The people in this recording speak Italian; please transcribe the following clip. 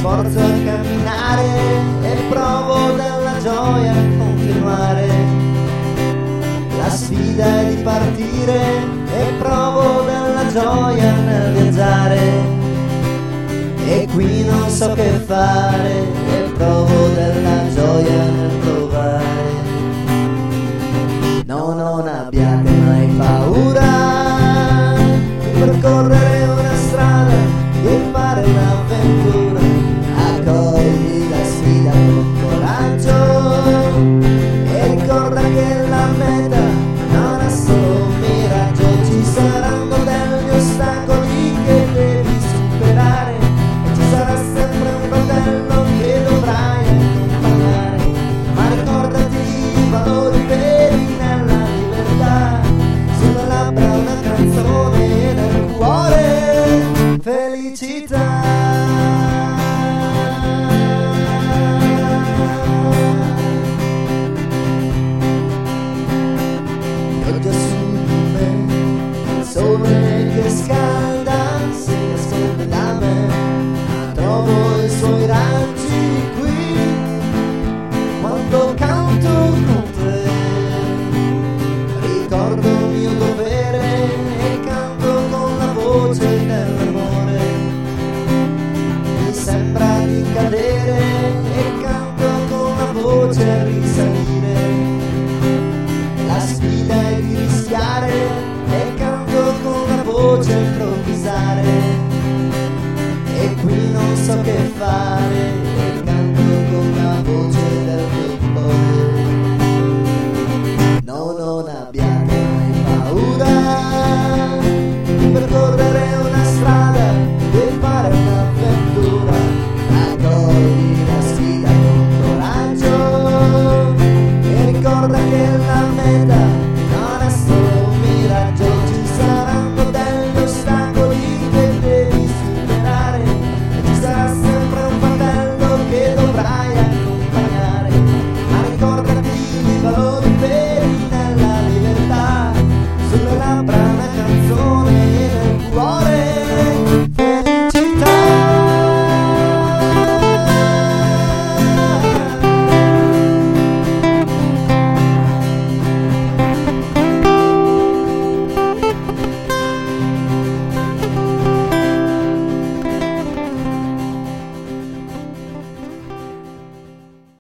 sforzo a camminare e provo dalla gioia a continuare. La sfida è di partire e provo dalla gioia nel viaggiare. E qui non so che fare e provo della gioia nel provare. No, non abbiate mai paura di percorrere una strada, di fare un'avventura. Accogli la sfida con coraggio e ricorda che la meta non è solo un miraggio. Ci saranno degli ostacoli che devi superare e ci sarà sempre un fratello che dovrai accompagnare. Ma ricordati i valori veri nella libertà, sulle labbra una canzone e nel cuore felicità. Pioggia su di me, il sole che scalda si nasconde da me, ma trovo i suoi raggi qui quando canto con te. Ricordo il mio dovere e canto con la voce dell'amore. Mi sembra di cadere e canto con la voce a risalire. La sfida è di rischiare e canto con la voce a improvvisare. E qui non so che fare